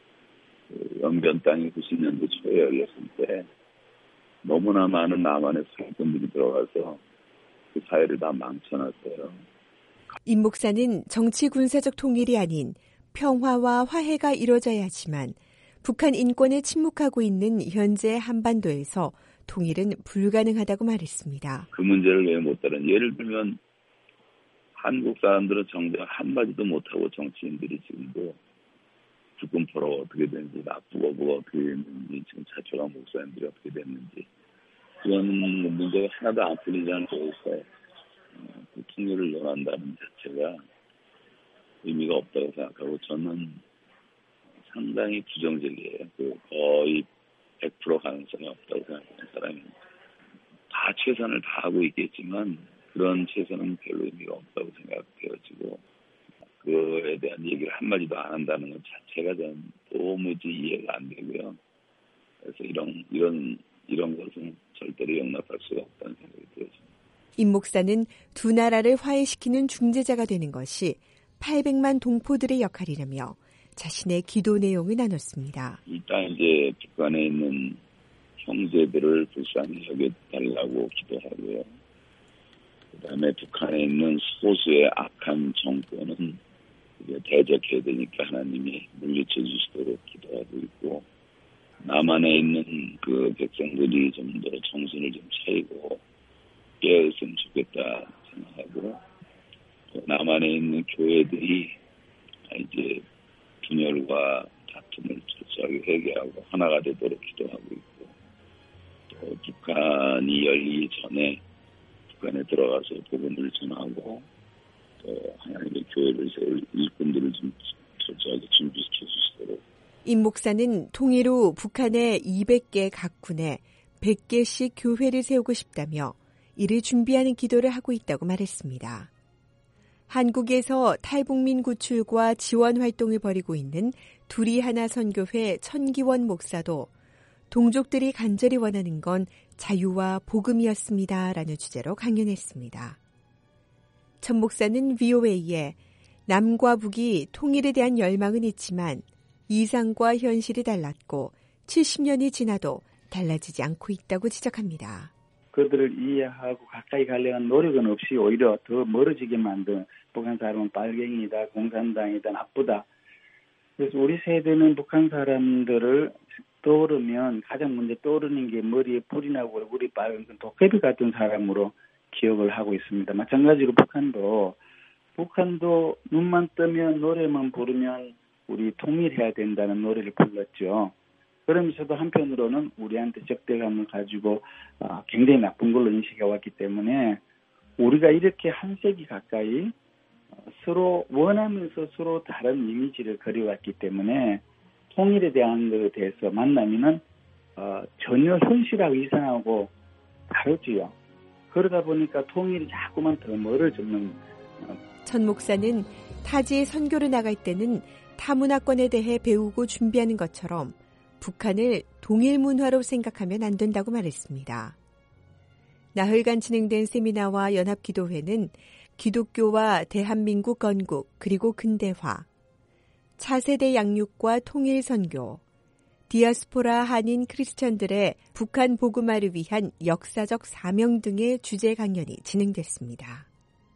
그 영변 땅이 구십 년도 초에 열렸을 때 너무나 많은 남한의 사기꾼들이 들어가서 그 사회를 다 망쳐놨어요. 임 목사는 정치 군사적 통일이 아닌 평화와 화해가 이루어져야 하지만 북한 인권에 침묵하고 있는 현재 한반도에서 통일은 불가능하다고 말했습니다. 그 문제를 왜 못 다른 예를 들면 한국 사람들은 정작 한마디도 못하고 정치인들이 지금도 불금포로 어떻게 됐는지, 나쁘고 뭐가 어떻게 됐는지, 지금 차초강 목사님들이 어떻게 됐는지, 그런 문제가 하나도 안 풀리지 않고 있어요. 그 통일을 논한다는 자체가 의미가 없다고 생각하고, 저는 상당히 부정적이에요. 그 거의 백 퍼센트 가능성이 없다고 생각하는 사람입니다. 다 최선을 다하고 있겠지만 그런 최선은 별로 의미가 없다고 생각되어지고, 그거에 대한 얘기를 한마디도 안 한다는 것 자체가 저는 도무지 이해가 안 되고요. 그래서 이런 이런 이런 것은 절대로 용납할 수가 없다는 생각이 들었습니다. 임 목사는 두 나라를 화해시키는 중재자가 되는 것이 팔백만 동포들의 역할이라며 자신의 기도 내용을 나눴습니다. 일단 이제 북한에 있는 형제들을 불쌍히 여겨달라고 기도하고요. 그다음에 북한에 있는 소수의 악한 정권은 이제 대적해야 되니까 하나님이 물리쳐 주시도록 기도하고 있고, 남한에 있는 그 백성들이 좀 더 정신을 좀 차리고 깨었으면 좋겠다 생각하고, 남한에 있는 교회들이 이제 분열과 다툼을 철저하게 회개하고 하나가 되도록 기도하고 있고, 또 북한이 열리기 전에 북한에 들어가서 복음을 전하고 또 하나님의 교회를 세울 일꾼들을 좀 철저하게 준비시켜 주시도록. 임 목사는 통일 후 북한의 이백 개 각 군에 백 개씩 교회를 세우고 싶다며 이를 준비하는 기도를 하고 있다고 말했습니다. 한국에서 탈북민 구출과 지원 활동을 벌이고 있는 둘이 하나 선교회 천기원 목사도 동족들이 간절히 원하는 건 자유와 복음이었습니다라는 주제로 강연했습니다. 천 목사는 브이오에이에 남과 북이 통일에 대한 열망은 있지만 이상과 현실이 달랐고 칠십 년이 지나도 달라지지 않고 있다고 지적합니다. 그들을 이해하고 가까이 가려는 노력은 없이 오히려 더 멀어지게 만든, 북한 사람은 빨갱이다, 공산당이다, 나쁘다. 그래서 우리 세대는 북한 사람들을 떠오르면 가장 먼저 떠오르는 게 머리에 불이 나고 얼굴이 빨간 도깨비 같은 사람으로 기억을 하고 있습니다. 마찬가지로 북한도 북한도 눈만 뜨면 노래만 부르면 우리 통일해야 된다는 노래를 불렀죠. 그러면서도 한편으로는 우리한테 적대감을 가지고 굉장히 나쁜 걸로 인식해 왔기 때문에 우리가 이렇게 한 세기 가까이 서로 원하면서 서로 다른 이미지를 그려왔기 때문에 통일에 대한 것에 대해서 만나면은 어, 전혀 현실하고 이상하고 다르지요. 그러다 보니까 통일이 자꾸만 더 멀어지는. 어. 천 목사는 타지에 선교를 나갈 때는 타문화권에 대해 배우고 준비하는 것처럼 북한을 동일 문화로 생각하면 안 된다고 말했습니다. 나흘간 진행된 세미나와 연합기도회는 기독교와 대한민국 건국 그리고 근대화, 차세대 양육과 통일 선교, 디아스포라 한인 크리스천들의 북한 복음화를 위한 역사적 사명 등의 주제 강연이 진행됐습니다.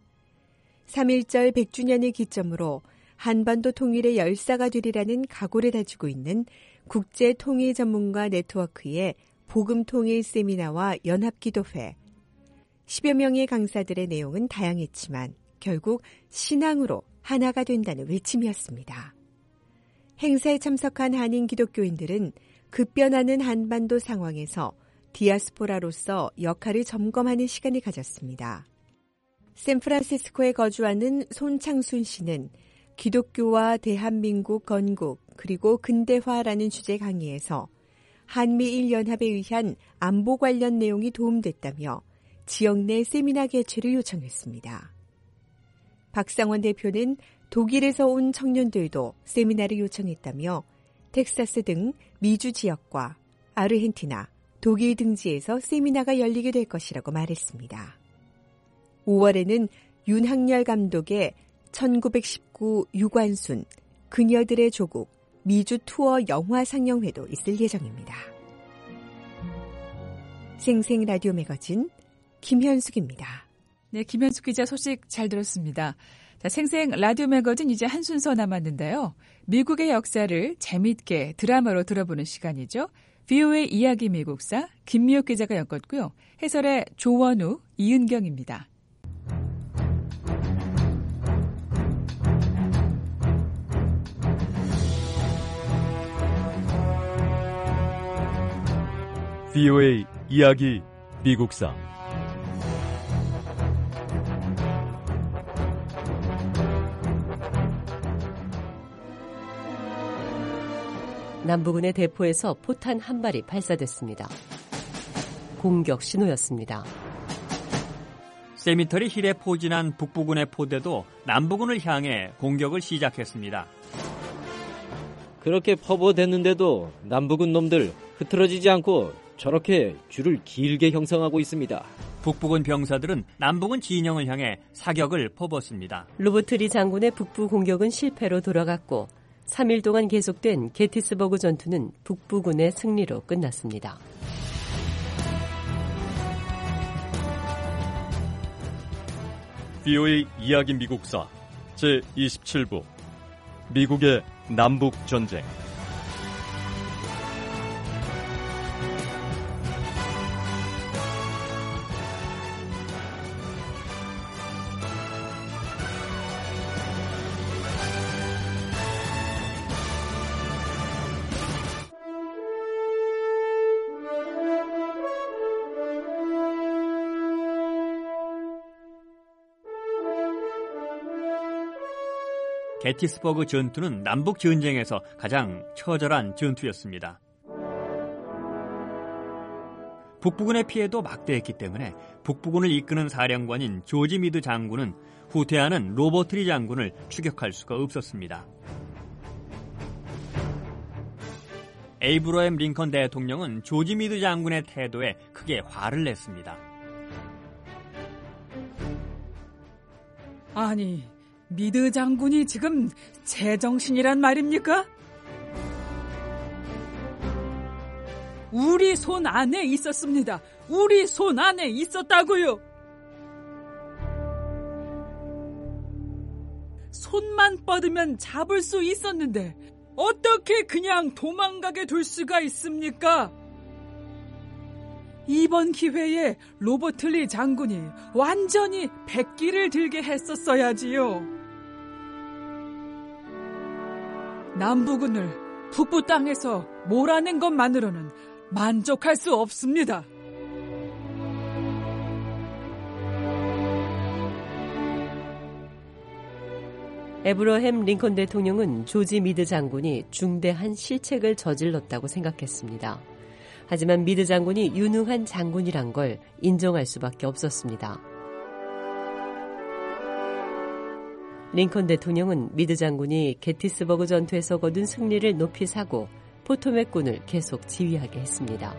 삼일절 백 주년을 기점으로 한반도 통일의 열사가 되리라는 각오를 다지고 있는 국제 통일 전문가 네트워크의 복음 통일 세미나와 연합기도회. 십여 명의 강사들의 내용은 다양했지만 결국 신앙으로 하나가 된다는 외침이었습니다. 행사에 참석한 한인 기독교인들은 급변하는 한반도 상황에서 디아스포라로서 역할을 점검하는 시간을 가졌습니다. 샌프란시스코에 거주하는 손창순 씨는 기독교와 대한민국 건국 그리고 근대화라는 주제 강의에서 한미일 연합에 의한 안보 관련 내용이 도움됐다며 지역 내 세미나 개최를 요청했습니다. 박상원 대표는 독일에서 온 청년들도 세미나를 요청했다며 텍사스 등 미주 지역과 아르헨티나, 독일 등지에서 세미나가 열리게 될 것이라고 말했습니다. 오월에는 윤학열 감독의 천구백십구 유관순, 그녀들의 조국, 미주 투어 영화 상영회도 있을 예정입니다. 생생 라디오 매거진 김현숙입니다. 네, 김현숙 기자 소식 잘 들었습니다. 자, 생생 라디오 매거진 이제 한 순서 남았는데요. 미국의 역사를 재미있게 드라마로 들어보는 시간이죠. 브이오에이 이야기 미국사 김미옥 기자가 엮었고요. 해설의 조원우, 이은경입니다. 브이오에이 이야기 미국사 남부군의 대포에서 포탄 한 발이 발사됐습니다. 공격 신호였습니다. 세미터리 힐에 포진한 북부군의 포대도 남부군을 향해 공격을 시작했습니다. 그렇게 퍼부어댔는데도 남부군 놈들 흐트러지지 않고 저렇게 줄을 길게 형성하고 있습니다. 북부군 병사들은 남부군 진영을 향해 사격을 퍼붓습니다. 로버트리 장군의 북부 공격은 실패로 돌아갔고 삼 일 동안 계속된 게티스버그 전투는 북부군의 승리로 끝났습니다. 브이오에이 이야기 미국사 제이십칠 부 미국의 남북전쟁. 게티스버그 전투는 남북 전쟁에서 가장 처절한 전투였습니다. 북부군의 피해도 막대했기 때문에 북부군을 이끄는 사령관인 조지 미드 장군은 후퇴하는 로버트리 장군을 추격할 수가 없었습니다. 에이브러햄 링컨 대통령은 조지 미드 장군의 태도에 크게 화를 냈습니다. 아니, 미드 장군이 지금 제정신이란 말입니까? 우리 손 안에 있었습니다. 우리 손 안에 있었다고요. 손만 뻗으면 잡을 수 있었는데 어떻게 그냥 도망가게 둘 수가 있습니까? 이번 기회에 로버트 리 장군이 완전히 백기를 들게 했었어야지요. 남부군을 북부 땅에서 몰아낸 것만으로는 만족할 수 없습니다. 에브러햄 링컨 대통령은 조지 미드 장군이 중대한 실책을 저질렀다고 생각했습니다. 하지만 미드 장군이 유능한 장군이란 걸 인정할 수밖에 없었습니다. 링컨 대통령은 미드 장군이 게티스버그 전투에서 거둔 승리를 높이 사고 포토맥군을 계속 지휘하게 했습니다.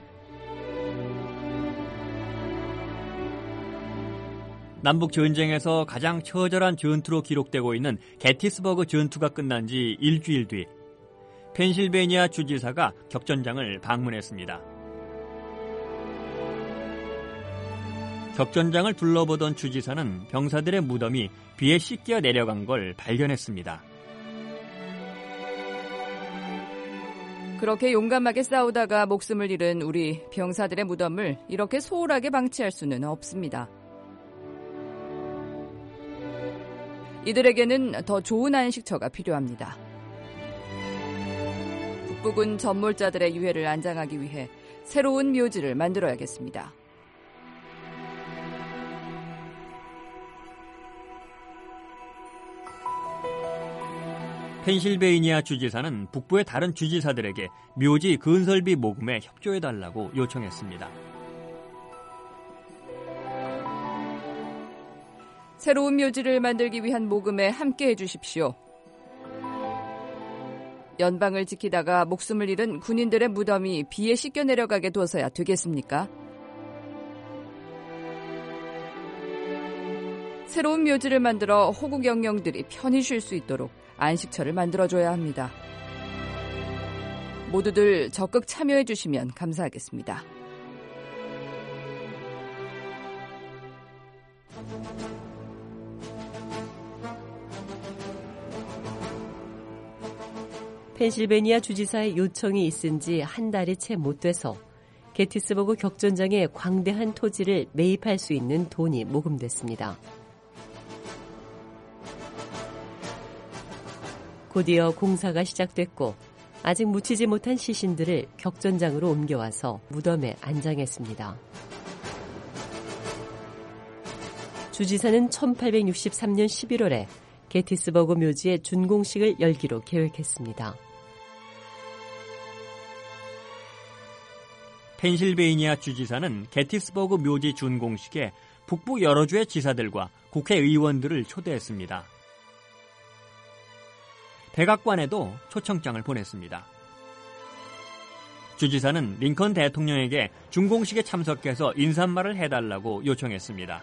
남북 전쟁에서 가장 처절한 전투로 기록되고 있는 게티스버그 전투가 끝난 지 일주일 뒤 펜실베니아 주지사가 격전장을 방문했습니다. 격전장을 둘러보던 주지사는 병사들의 무덤이 비에 씻겨 내려간 걸 발견했습니다. 그렇게 용감하게 싸우다가 목숨을 잃은 우리 병사들의 무덤을 이렇게 소홀하게 방치할 수는 없습니다. 이들에게는 더 좋은 안식처가 필요합니다. 북부군 전몰자들의 유해를 안장하기 위해 새로운 묘지를 만들어야겠습니다. 펜실베이니아 주지사는 북부의 다른 주지사들에게 묘지 건설비 모금에 협조해달라고 요청했습니다. 새로운 묘지를 만들기 위한 모금에 함께해 주십시오. 연방을 지키다가 목숨을 잃은 군인들의 무덤이 비에 씻겨 내려가게 둬서야 되겠습니까? 새로운 묘지를 만들어 호국 영령들이 편히 쉴 수 있도록 안식처를 만들어줘야 합니다. 모두들 적극 참여해 주시면 감사하겠습니다. 펜실베니아 주지사의 요청이 있은 지 한 달이 채 못 돼서 게티스버그 격전장에 광대한 토지를 매입할 수 있는 돈이 모금됐습니다. 곧이어 공사가 시작됐고 아직 묻히지 못한 시신들을 격전장으로 옮겨와서 무덤에 안장했습니다. 주지사는 천팔백육십삼 년 십일월에 게티스버그 묘지에 준공식을 열기로 계획했습니다. 펜실베이니아 주지사는 게티스버그 묘지 준공식에 북부 여러 주의 지사들과 국회의원들을 초대했습니다. 백악관에도 초청장을 보냈습니다. 주지사는 링컨 대통령에게 준공식에 참석해서 인사말을 해달라고 요청했습니다.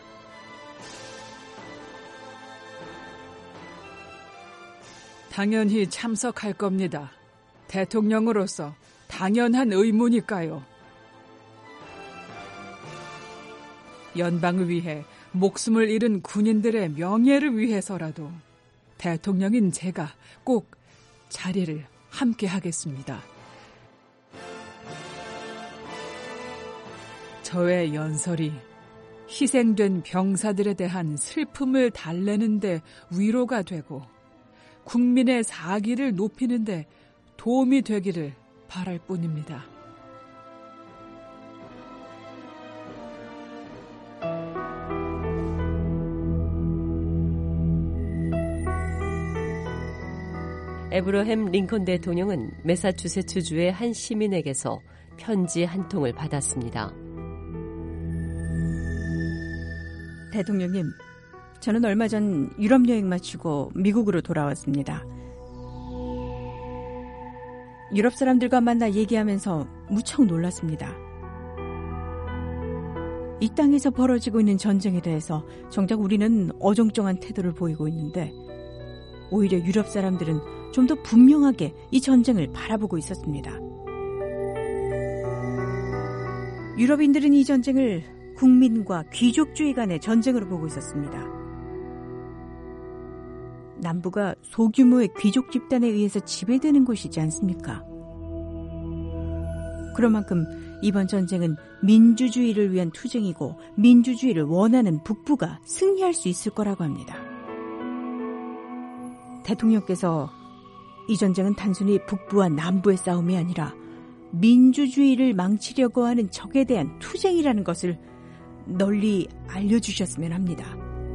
당연히 참석할 겁니다. 대통령으로서 당연한 의무니까요. 연방을 위해 목숨을 잃은 군인들의 명예를 위해서라도 대통령인 제가 꼭 자리를 함께 하겠습니다. 저의 연설이 희생된 병사들에 대한 슬픔을 달래는 데 위로가 되고 국민의 사기를 높이는 데 도움이 되기를 바랄 뿐입니다. 에브러햄 링컨 대통령은 매사추세츠주의 한 시민에게서 편지 한 통을 받았습니다. 대통령님, 저는 얼마 전 유럽 여행 마치고 미국으로 돌아왔습니다. 유럽 사람들과 만나 얘기하면서 무척 놀랐습니다. 이 땅에서 벌어지고 있는 전쟁에 대해서 정작 우리는 어정쩡한 태도를 보이고 있는데 오히려 유럽 사람들은 좀 더 분명하게 이 전쟁을 바라보고 있었습니다. 유럽인들은 이 전쟁을 국민과 귀족주의 간의 전쟁으로 보고 있었습니다. 남부가 소규모의 귀족 집단에 의해서 지배되는 곳이지 않습니까? 그런 만큼 이번 전쟁은 민주주의를 위한 투쟁이고 민주주의를 원하는 북부가 승리할 수 있을 거라고 합니다. 대통령께서 이 전쟁은 단순히 북부와 남부의 싸움이 아니라 민주주의를 망치려고 하는 적에 대한 투쟁이라는 것을 널리 알려주셨으면 합니다.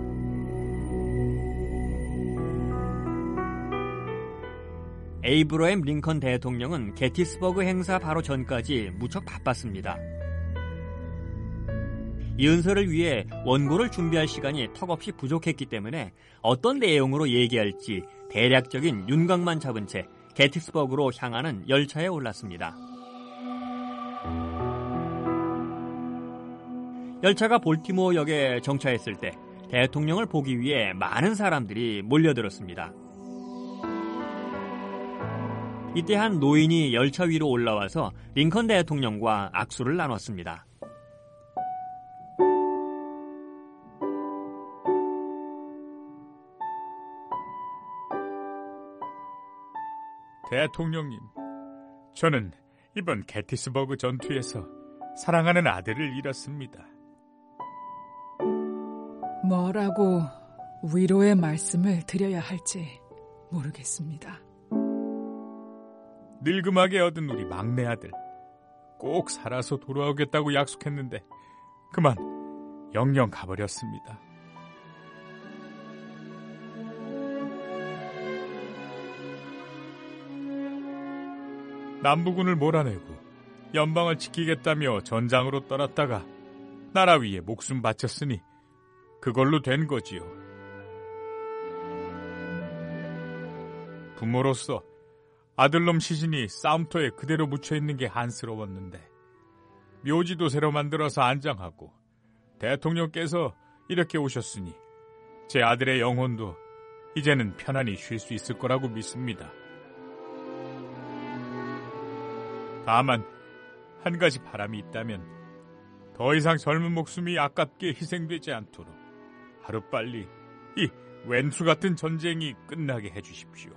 에이브러햄 링컨 대통령은 게티스버그 행사 바로 전까지 무척 바빴습니다. 이 연설을 위해 원고를 준비할 시간이 턱없이 부족했기 때문에 어떤 내용으로 얘기할지 대략적인 윤곽만 잡은 채 게티스버그로 향하는 열차에 올랐습니다. 열차가 볼티모어 역에 정차했을 때 대통령을 보기 위해 많은 사람들이 몰려들었습니다. 이때 한 노인이 열차 위로 올라와서 링컨 대통령과 악수를 나눴습니다. 대통령님, 저는 이번 게티스버그 전투에서 사랑하는 아들을 잃었습니다. 뭐라고 위로의 말씀을 드려야 할지 모르겠습니다. 늙음하게 얻은 우리 막내 아들, 꼭 살아서 돌아오겠다고 약속했는데 그만 영영 가버렸습니다. 남부군을 몰아내고 연방을 지키겠다며 전장으로 떠났다가 나라 위에 목숨 바쳤으니 그걸로 된 거지요. 부모로서 아들놈 시신이 싸움터에 그대로 묻혀있는 게 안쓰러웠는데 묘지도 새로 만들어서 안장하고 대통령께서 이렇게 오셨으니 제 아들의 영혼도 이제는 편안히 쉴 수 있을 거라고 믿습니다. 다만 한 가지 바람이 있다면 더 이상 젊은 목숨이 아깝게 희생되지 않도록 하루빨리 이 왼수 같은 전쟁이 끝나게 해주십시오.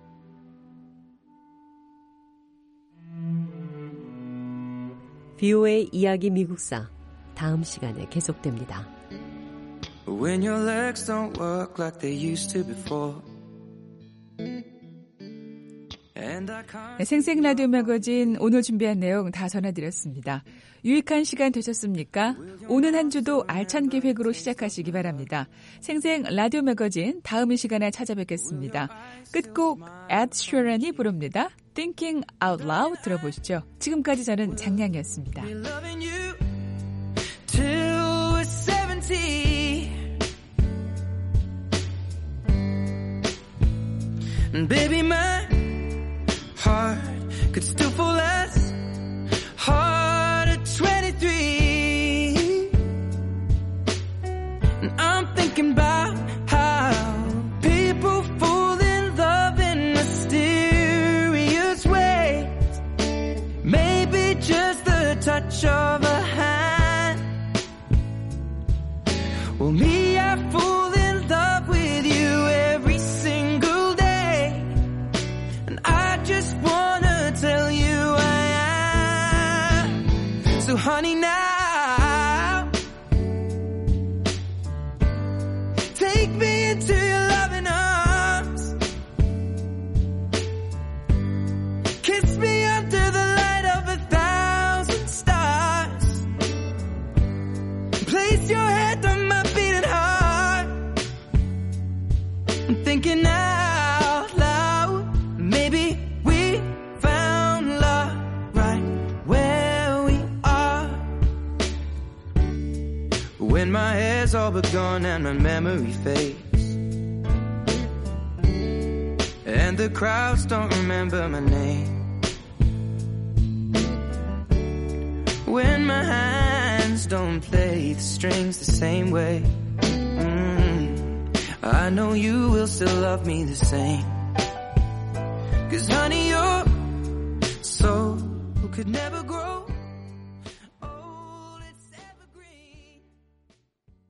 비오에이 이야기 미국사 다음 시간에 계속됩니다. When your legs don't work like they used to before 네, 생생 라디오 매거진 오늘 준비한 내용 다 전해드렸습니다. 유익한 시간 되셨습니까? 오는 한 주도 알찬 계획으로 시작하시기 바랍니다. 생생 라디오 매거진 다음 이 시간에 찾아뵙겠습니다. 끝곡 Ed Sheeran이 부릅니다. Thinking Out Loud 들어보시죠. 지금까지 저는 장량이었습니다. Baby, my heart could still fall as hard at twenty-three. And I'm thinking about how people fall in love in mysterious ways. Maybe just the touch of a hand. Well, me, I fall in love with you every single day. And I just wanna tell you I am. So honey, now take me into your loving arms. Kiss me under the light of a thousand stars. Place your head on my beating heart. I'm thinking out loud. Maybe we found love right where we are. When my hair's all but gone and my memory fades, and the crowds don't remember my name, when my hands don't play the strings the same way, mm, I know you will still love me the same. 'Cause honey, your soul could never